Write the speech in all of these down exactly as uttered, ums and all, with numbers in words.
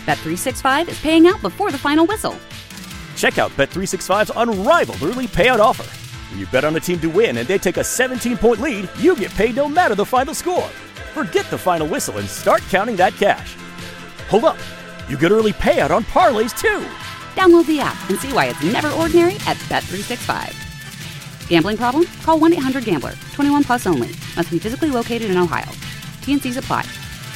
Bet three sixty-five is paying out before the final whistle. Check out Bet three sixty-five's unrivaled early payout offer. When you bet on a team to win and they take a seventeen-point lead, you get paid no matter the final score. Forget the final whistle and start counting that cash. Hold up. You get early payout on parlays, too. Download the app and see why it's never ordinary at Bet three sixty-five. Gambling problem? Call one eight hundred gambler. twenty-one plus only. Must be physically located in Ohio. T N Cs apply.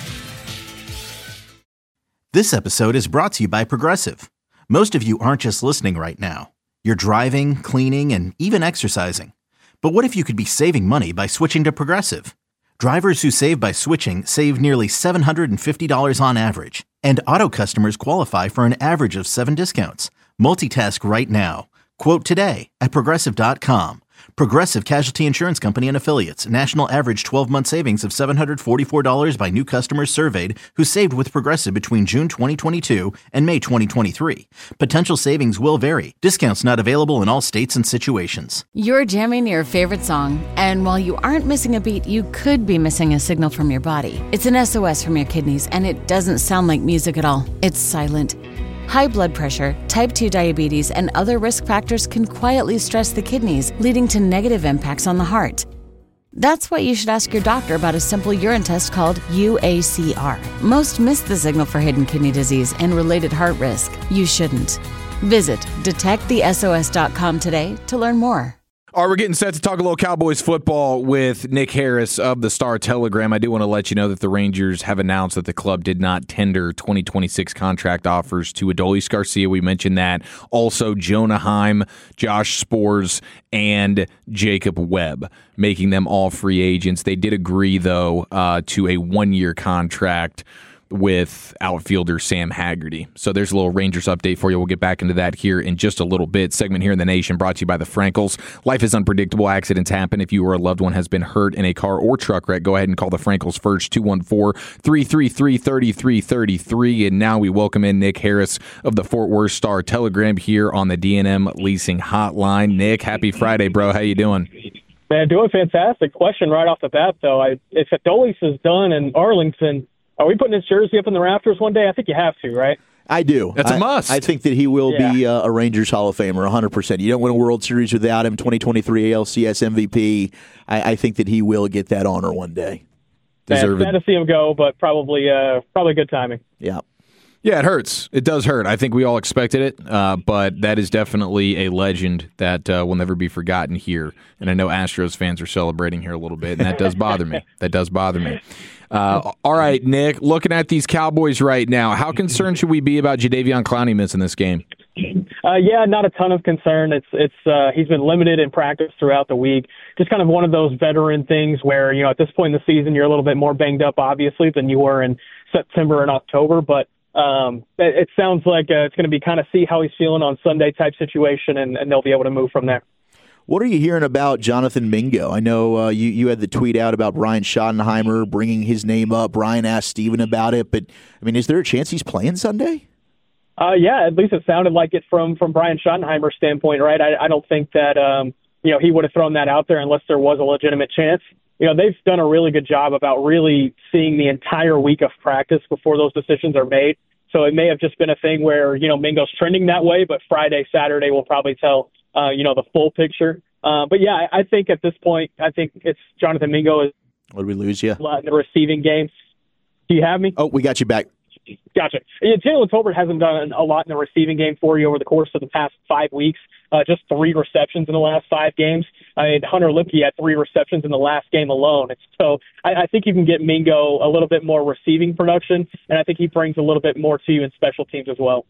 This episode is brought to you by Progressive. Most of you aren't just listening right now. You're driving, cleaning, and even exercising. But what if you could be saving money by switching to Progressive? Drivers who save by switching save nearly seven hundred fifty dollars on average. And auto customers qualify for an average of seven discounts. Multitask right now. Quote today at Progressive dot com. Progressive Casualty Insurance Company and Affiliates. National average twelve-month savings of seven hundred forty-four dollars by new customers surveyed who saved with Progressive between June twenty twenty-two and May twenty twenty-three. Potential savings will vary. Discounts not available in all states and situations. You're jamming your favorite song, and while you aren't missing a beat, you could be missing a signal from your body. It's an S O S from your kidneys, and it doesn't sound like music at all. It's silent. High blood pressure, type two diabetes, and other risk factors can quietly stress the kidneys, leading to negative impacts on the heart. That's why you should ask your doctor about a simple urine test called U A C R. Most miss the signal for hidden kidney disease and related heart risk. You shouldn't. Visit detect the S O S dot com today to learn more. All right, we're getting set to talk a little Cowboys football with Nick Harris of the Star-Telegram. I do want to let you know that the Rangers have announced that the club did not tender twenty twenty-six contract offers to Adolis Garcia. We mentioned that. Also, Jonah Heim, Josh Spores, and Jacob Webb, making them all free agents. They did agree, though, uh, to a one-year contract with outfielder Sam Haggerty. So there's a little Rangers update for you. We'll get back into that here in just a little bit. Segment here in the Nation brought to you by the Frankels. Life is unpredictable. Accidents happen. If you or a loved one has been hurt in a car or truck wreck, go ahead and call the Frankels first, two one four, three three three, three three three three. And now we welcome in Nick Harris of the Fort Worth Star-Telegram here on the D and M Leasing Hotline. Nick, happy Friday, bro. How you doing? Man, doing fantastic. Question right off the bat, though. I, if Adolis is done in Arlington, are we putting his jersey up in the rafters one day? I think you have to, right? I do. That's a I, must. I think that he will yeah. be uh, a Rangers Hall of Famer, one hundred percent. You don't win a World Series without him. twenty twenty-three A L C S M V P. I, I think that he will get that honor one day. Deserve Sad it. to see him go, but probably uh, probably good timing. Yeah. Yeah, it hurts. It does hurt. I think we all expected it, uh, but that is definitely a legend that uh, will never be forgotten here. And I know Astros fans are celebrating here a little bit, and that does bother me. That does bother me. Uh, all right, Nick, looking at these Cowboys right now, how concerned should we be about Jadeveon Clowney missing this game? Uh, yeah, not a ton of concern. It's it's uh, he's been limited in practice throughout the week. Just kind of one of those veteran things where, you know, at this point in the season, you're a little bit more banged up, obviously, than you were in September and October. But um, it, it sounds like uh, it's going to be kind of see how he's feeling on Sunday type situation, and, and they'll be able to move from there. What are you hearing about Jonathan Mingo? I know uh, you, you had the tweet out about Brian Schottenheimer bringing his name up. Brian asked Steven about it, but, I mean, is there a chance he's playing Sunday? Uh, yeah, at least it sounded like it from, from Brian Schottenheimer's standpoint, right? I, I don't think that, um, you know, he would have thrown that out there unless there was a legitimate chance. You know, they've done a really good job about really seeing the entire week of practice before those decisions are made. So it may have just been a thing where, you know, Mingo's trending that way, but Friday, Saturday will probably tell, uh, you know, the full picture. Uh, but, yeah, I, I think at this point, I think it's Jonathan Mingo is What did we lose you? a lot in the receiving game. Do you have me? Oh, we got you back. Gotcha. Yeah, Jalen Tolbert hasn't done a lot in the receiving game for you over the course of the past five weeks. Uh, just three receptions in the last five games. I mean, Hunter Lipke had three receptions in the last game alone. It's, so I, I think you can get Mingo a little bit more receiving production, and I think he brings a little bit more to you in special teams as well.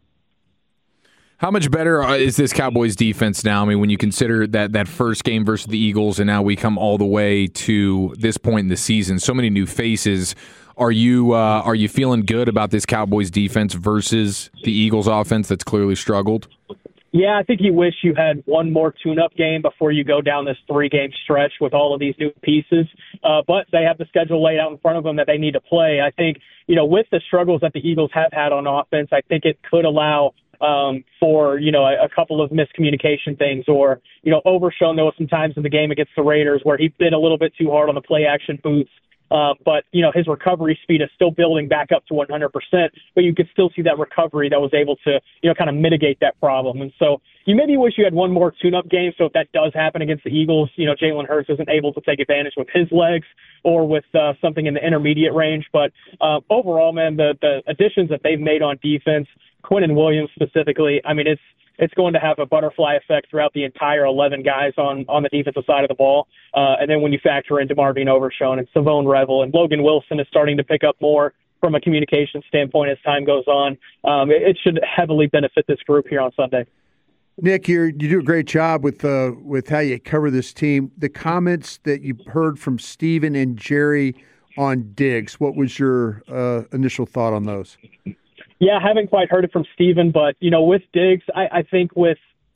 How much better is this Cowboys defense now? I mean, when you consider that that first game versus the Eagles, and now we come all the way to this point in the season, so many new faces. Are you uh, are you feeling good about this Cowboys defense versus the Eagles offense that's clearly struggled? Yeah, I think you wish you had one more tune-up game before you go down this three-game stretch with all of these new pieces. Uh, but they have the schedule laid out in front of them that they need to play. I think, you know, with the struggles that the Eagles have had on offense, I think it could allow um, for, you know, a, a couple of miscommunication things, or, you know, Overshown, there was some times in the game against the Raiders where he bit a little bit too hard on the play-action boots. Uh, but, you know, his recovery speed is still building back up to one hundred percent, but you could still see that recovery that was able to, you know, kind of mitigate that problem. And so you maybe wish you had one more tune-up game, so if that does happen against the Eagles, you know, Jalen Hurts isn't able to take advantage with his legs or with uh, something in the intermediate range. But uh, overall, man, the, the additions that they've made on defense, Quinnen Williams specifically, I mean, it's it's going to have a butterfly effect throughout the entire eleven guys on, on the defensive side of the ball. Uh, and then when you factor in DeMarvion Overshown and Savone Revel and Logan Wilson is starting to pick up more from a communication standpoint as time goes on, um, it, it should heavily benefit this group here on Sunday. Nick, you're, you do a great job with uh, with how you cover this team. The comments that you heard from Steven and Jerry on Diggs, what was your uh, initial thought on those? Yeah, I haven't quite heard it from Steven, but, you know, with Diggs, I, I think with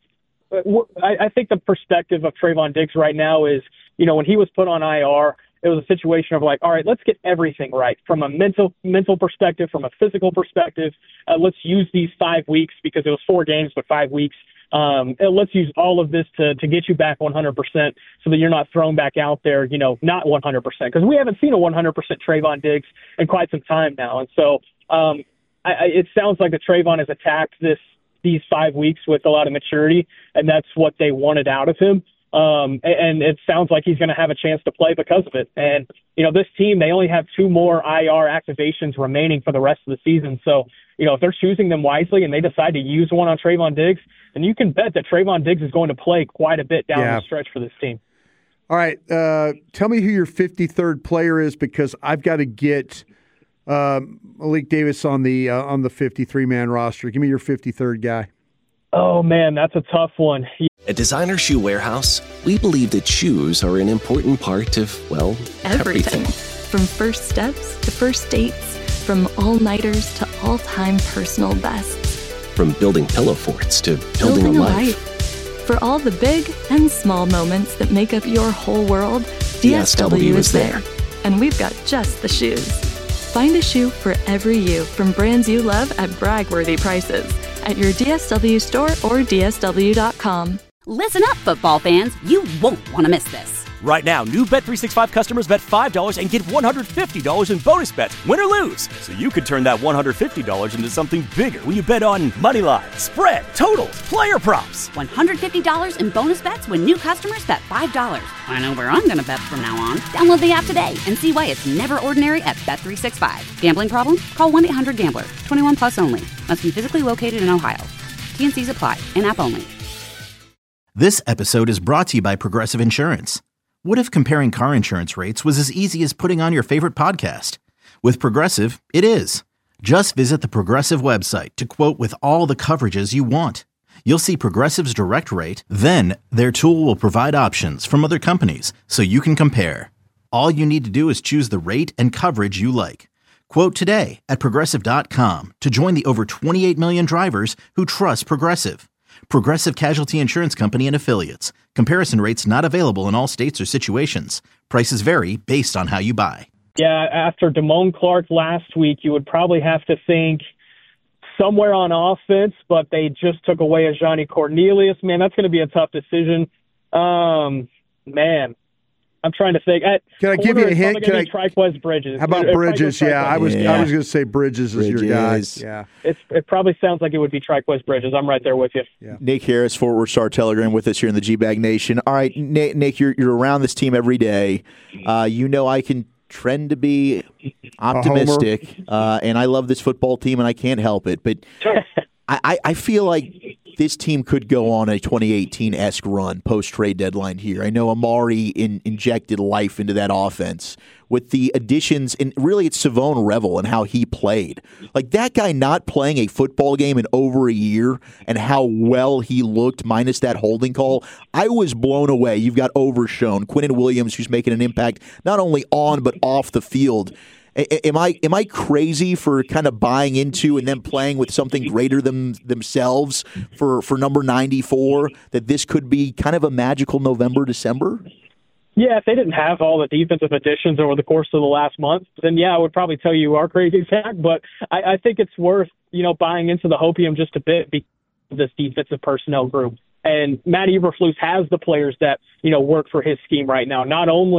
I, I think the perspective of Trayvon Diggs right now is, you know, when he was put on I R, it was a situation of like, all right, let's get everything right from a mental mental perspective, from a physical perspective. Uh, let's use these five weeks because it was four games, but five weeks. Um, and let's use all of this to, to get you back one hundred percent so that you're not thrown back out there, you know, not one hundred percent. Because we haven't seen a one hundred percent Trayvon Diggs in quite some time now. And so um, I, I, it sounds like that Trayvon has attacked this these five weeks with a lot of maturity, and that's what they wanted out of him. Um, and, and it sounds like he's going to have a chance to play because of it. And, you know, this team, they only have two more I R activations remaining for the rest of the season. So, you know, if they're choosing them wisely and they decide to use one on Trayvon Diggs, then you can bet that Trayvon Diggs is going to play quite a bit down yeah. the stretch for this team. All right. Uh, tell me who your fifty-third player is, because I've got to get um, Malik Davis on the uh, on the fifty-three man roster. Give me your fifty-third guy. Oh, man, that's a tough one. At Designer Shoe Warehouse, we believe that shoes are an important part of, well, everything. everything. From first steps to first dates, from all-nighters to all-time personal bests. From building pillow forts to building, building a, a life. life. For all the big and small moments that make up your whole world, D S W, D S W is there. And we've got just the shoes. Find a shoe for every you from brands you love at brag-worthy prices at your D S W store or D S W dot com. Listen up, football fans. You won't want to miss this. Right now, new Bet three sixty-five customers bet five dollars and get one hundred fifty dollars in bonus bets, win or lose. So you could turn that one hundred fifty dollars into something bigger when you bet on money line, spread, totals, player props. one hundred fifty dollars in bonus bets when new customers bet five dollars. I know where I'm going to bet from now on. Download the app today and see why it's never ordinary at Bet three sixty-five. Gambling problem? Call one eight hundred gambler. twenty-one plus only. Must be physically located in Ohio. T N Cs apply. In-app only. This episode is brought to you by Progressive Insurance. What if comparing car insurance rates was as easy as putting on your favorite podcast? With Progressive, it is. Just visit the Progressive website to quote with all the coverages you want. You'll see Progressive's direct rate, then their tool will provide options from other companies so you can compare. All you need to do is choose the rate and coverage you like. Quote today at Progressive dot com to join the over twenty-eight million drivers who trust Progressive. Progressive Casualty Insurance Company and Affiliates. Comparison rates not available in all states or situations. Prices vary based on how you buy. Yeah, after Damone Clark last week, you would probably have to think somewhere on offense, but they just took away a Johnny Cornelius. Man, that's going to be a tough decision. Um, man, I'm trying to think. I, Can I give you a hint? Can I, Triquez Bridges. How about Bridges? Yeah, I was yeah. I was going to say Bridges, Bridges is your guy. Yeah, it's, it probably sounds like it would be Triquez Bridges. I'm right there with you. Yeah. Nick Harris, Fort Worth Star Telegram, with us here in the G-Bag Nation. All right, Nick, Nick you're, you're around this team every day. Uh, you know I can trend to be optimistic, uh, and I love this football team, and I can't help it. But I, I feel like this team could go on a twenty eighteen-esque run post-trade deadline here. I know Amari in, injected life into that offense with the additions, and really it's Savone Revel and how he played. Like, that guy not playing a football game in over a year and how well he looked minus that holding call, I was blown away. You've got Overshown, Quinnen Williams, who's making an impact not only on but off the field. Am I am I crazy for kind of buying into and then playing with something greater than themselves for, for number ninety-four, that this could be kind of a magical November, December? Yeah, if they didn't have all the defensive additions over the course of the last month, then yeah, I would probably tell you you are crazy, Zach. But I, I think it's worth, you know, buying into the hopium just a bit because of this defensive personnel group. And Matt Eberflus has the players that, you know, work for his scheme right now. Not only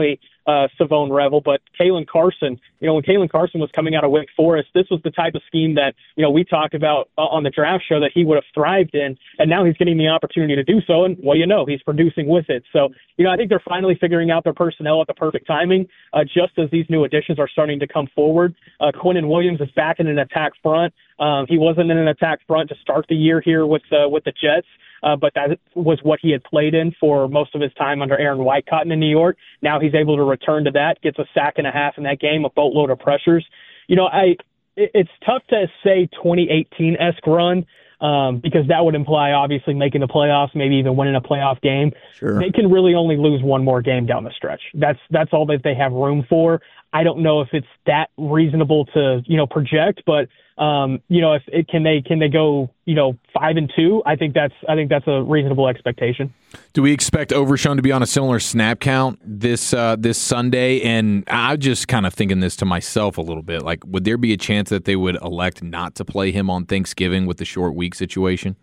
uh, Savone Revel, but Kalen Carson, you know, when Kalen Carson was coming out of Wake Forest, this was the type of scheme that, you know, we talked about uh, on the draft show that he would have thrived in, and now he's getting the opportunity to do so, and, well, you know, he's producing with it. So, you know, I think they're finally figuring out their personnel at the perfect timing, uh, just as these new additions are starting to come forward. Uh, Quinnen Williams is back in an attack front. Um, he wasn't in an attack front to start the year here with uh, with the Jets. Uh, but that was what he had played in for most of his time under Aaron Whitecotton in New York. Now he's able to return to that, gets a sack and a half in that game, a boatload of pressures. You know, I it, it's tough to say twenty eighteen-esque run um, because that would imply obviously making the playoffs, maybe even winning a playoff game. Sure. They can really only lose one more game down the stretch. That's that's all that they have room for. I don't know if it's that reasonable to, you know, project, but um, you know, if it can they can they go, you know, five and two? I think that's I think that's a reasonable expectation. Do we expect Overshown to be on a similar snap count this uh, this Sunday? And I'm just kind of thinking this to myself a little bit. Like, would there be a chance that they would elect not to play him on Thanksgiving with the short week situation?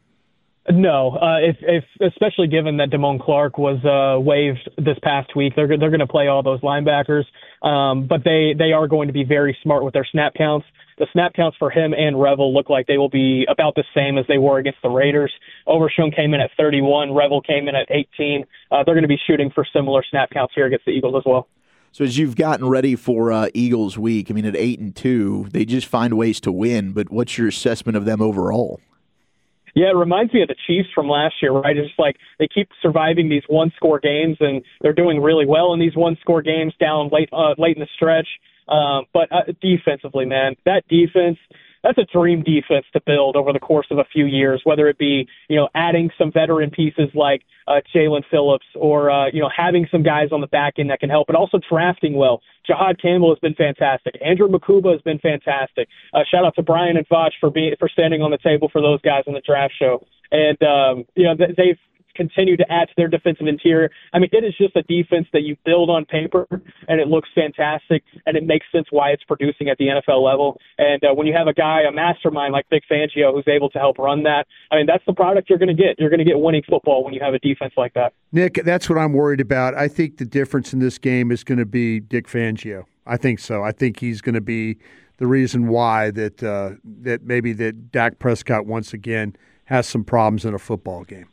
No, uh, if, if especially given that Damone Clark was uh, waived this past week, they're they're going to play all those linebackers, um, but they they are going to be very smart with their snap counts. The snap counts for him and Revel look like they will be about the same as they were against the Raiders. Overshown came in at thirty-one, Revel came in at eighteen. Uh, they're going to be shooting for similar snap counts here against the Eagles as well. So as you've gotten ready for uh, Eagles week, I mean, at eight and two, they just find ways to win. But what's your assessment of them overall? Yeah, it reminds me of the Chiefs from last year, right? It's like they keep surviving these one-score games, and they're doing really well in these one-score games down late uh, late in the stretch. Um, but uh, defensively, man, that defense, that's a dream defense to build over the course of a few years, whether it be, you know, adding some veteran pieces like uh, Jalen Phillips or, uh, you know, having some guys on the back end that can help, but also drafting well. Jahad Campbell has been fantastic. Andrew Makuba has been fantastic. Uh, shout out to Brian and Voch for being for standing on the table for those guys on the draft show. And, um, you know, they've continue to add to their defensive interior. I mean, it is just a defense that you build on paper, and it looks fantastic, and it makes sense why it's producing at the N F L level. And uh, when you have a guy, a mastermind like Vic Fangio, who's able to help run that, I mean, that's the product you're going to get. You're going to get winning football when you have a defense like that. Nick, that's what I'm worried about. I think the difference in this game is going to be Dick Fangio. I think so. I think he's going to be the reason why that uh, that maybe that Dak Prescott once again has some problems in a football game.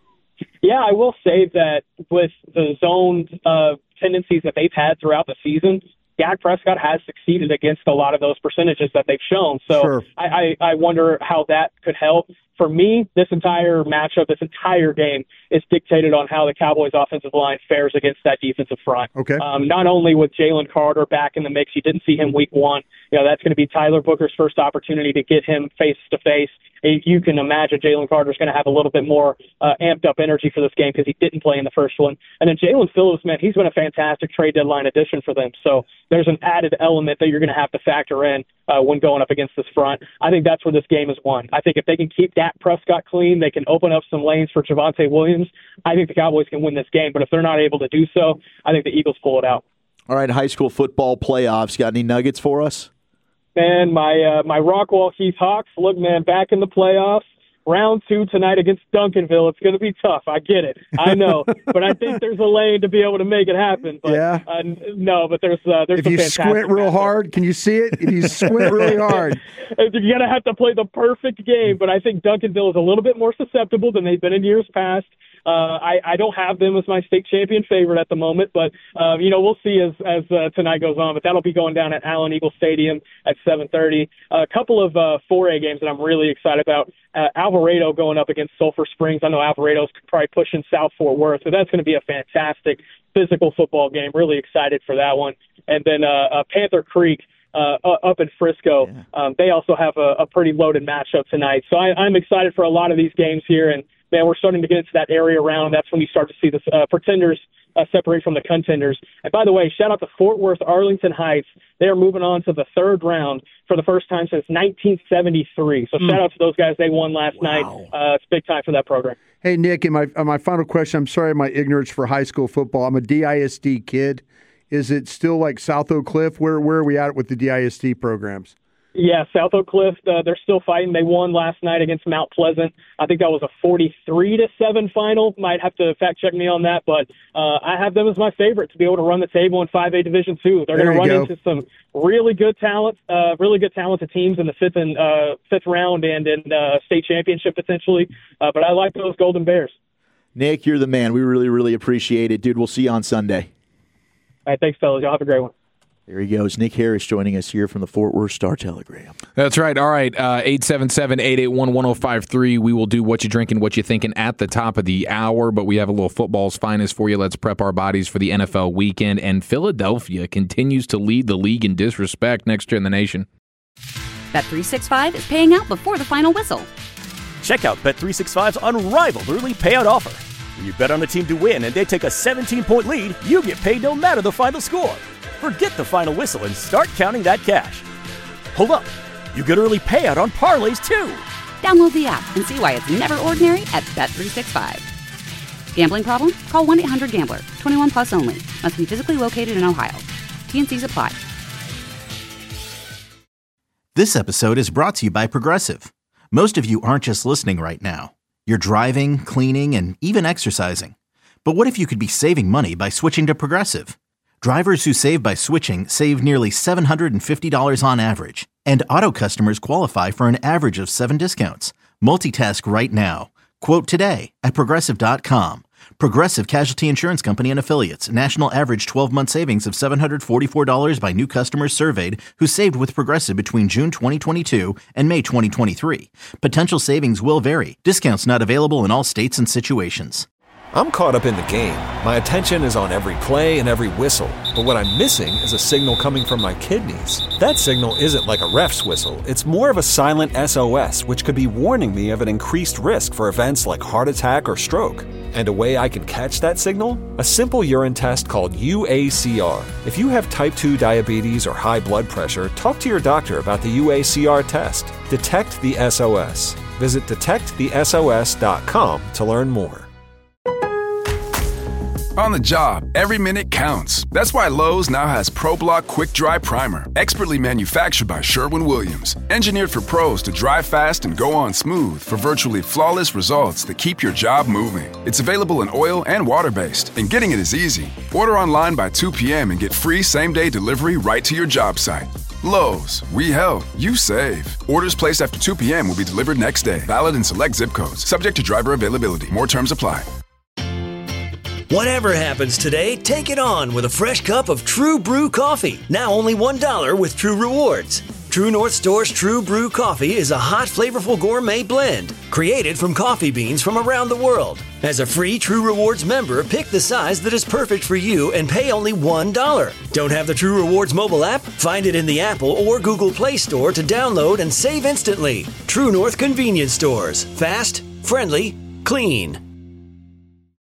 Yeah, I will say that with the zone uh, tendencies that they've had throughout the season, Dak Prescott has succeeded against a lot of those percentages that they've shown. So sure. I, I, I wonder how that could help. For me, this entire matchup, this entire game is dictated on how the Cowboys' offensive line fares against that defensive front. Okay. Um, not only with Jalen Carter back in the mix, you didn't see him week one. You know, that's going to be Tyler Booker's first opportunity to get him face-to-face. You can imagine Jalen Carter's going to have a little bit more uh, amped-up energy for this game because he didn't play in the first one. And then Jalen Phillips, man, he's been a fantastic trade deadline addition for them. So there's an added element that you're going to have to factor in uh, when going up against this front. I think that's where this game is won. I think if they can keep Dak Prescott clean, they can open up some lanes for Javonte Williams. I think the Cowboys can win this game. But if they're not able to do so, I think the Eagles pull it out. All right, high school football playoffs. Got any nuggets for us? Man, my uh, my Rockwall Keith Hawks, look, man, back in the playoffs. Round two tonight against Duncanville. It's going to be tough. I get it. I know. But I think there's a lane to be able to make it happen. But, yeah. Uh, no, but there's uh, there's if some you squint real hard, can you see it? If you squint really hard. You're going to have to play the perfect game. But I think Duncanville is a little bit more susceptible than they've been in years past. Uh, I, I don't have them as my state champion favorite at the moment, but, uh, you know, we'll see as, as uh, tonight goes on. But that'll be going down at Allen Eagle Stadium at seven thirty. Uh, a couple of uh, four A games that I'm really excited about. Uh, Alvarado going up against Sulphur Springs. I know Alvarado's probably pushing South Fort Worth, so that's going to be a fantastic physical football game. Really excited for that one. And then uh, uh, Panther Creek uh, up in Frisco. Yeah. Um, they also have a, a pretty loaded matchup tonight. So I, I'm excited for a lot of these games here. And, man, we're starting to get into that area around. That's when you start to see the uh, pretenders uh, separate from the contenders. And by the way, shout out to Fort Worth Arlington Heights. They are moving on to the third round for the first time since nineteen seventy-three. So mm. shout out to those guys. They won last wow. night. Uh, it's big time for that program. Hey, Nick, and my, uh, my final question, I'm sorry my ignorance for high school football. I'm a D I S D kid. Is it still like South Oak Cliff? Where, where are we at with the D I S D programs? Yeah, South Oak Cliff, uh, they're still fighting. They won last night against Mount Pleasant. I think that was a forty-three to seven final. Might have to fact check me on that, but uh, I have them as my favorite to be able to run the table in five A Division two. They're going to run go. into some really good talent, uh, really good talented teams in the fifth and uh, fifth round and in uh, state championship potentially. Uh, but I like those Golden Bears. Nick, you're the man. We really, really appreciate it, dude. We'll see you on Sunday. All right, thanks, fellas. Y'all have a great one. There he goes. Nick Harris joining us here from the Fort Worth Star-Telegram. That's right. All right. Uh, eight seven seven, eight eight one, one oh five three. We will do What You Drinking, What You Thinking at the top of the hour, but we have a little football's finest for you. Let's prep our bodies for the N F L weekend. And Philadelphia continues to lead the league in disrespect next year in the nation. Bet three sixty-five is paying out before the final whistle. Check out Bet three sixty-five's unrivaled early payout offer. When you bet on a team to win and they take a seventeen-point lead, you get paid no matter the final score. Forget the final whistle and start counting that cash. Hold up. You get early payout on parlays, too. Download the app and see why it's never ordinary at Bet three sixty-five. Gambling problem? Call one eight hundred gambler. twenty-one plus only. Must be physically located in Ohio. T and C's apply. This episode is brought to you by Progressive. Most of you aren't just listening right now. You're driving, cleaning, and even exercising. But what if you could be saving money by switching to Progressive? Drivers who save by switching save nearly seven hundred fifty dollars on average. And auto customers qualify for an average of seven discounts. Multitask right now. Quote today at Progressive dot com. Progressive Casualty Insurance Company and Affiliates. National average twelve-month savings of seven hundred forty-four dollars by new customers surveyed who saved with Progressive between June twenty twenty-two and May twenty twenty-three. Potential savings will vary. Discounts not available in all states and situations. I'm caught up in the game. My attention is on every play and every whistle. But what I'm missing is a signal coming from my kidneys. That signal isn't like a ref's whistle. It's more of a silent S O S, which could be warning me of an increased risk for events like heart attack or stroke. And a way I can catch that signal? A simple urine test called U A C R. If you have type two diabetes or high blood pressure, talk to your doctor about the U A C R test. Detect the S O S. Visit detect the S O S dot com to learn more. On the job, every minute counts. That's why Lowe's now has ProBlock Quick Dry Primer, expertly manufactured by Sherwin-Williams. Engineered for pros to dry fast and go on smooth for virtually flawless results that keep your job moving. It's available in oil and water-based, and getting it is easy. Order online by two p.m. and get free same-day delivery right to your job site. Lowe's, we help, you save. Orders placed after two p.m. will be delivered next day. Valid in select zip codes. Subject to driver availability. More terms apply. Whatever happens today, take it on with a fresh cup of True Brew coffee. Now only one dollar with True Rewards. True North Store's True Brew coffee is a hot, flavorful gourmet blend created from coffee beans from around the world. As a free True Rewards member, pick the size that is perfect for you and pay only one dollar. Don't have the True Rewards mobile app? Find it in the Apple or Google Play Store to download and save instantly. True North Convenience Stores. Fast, friendly, clean.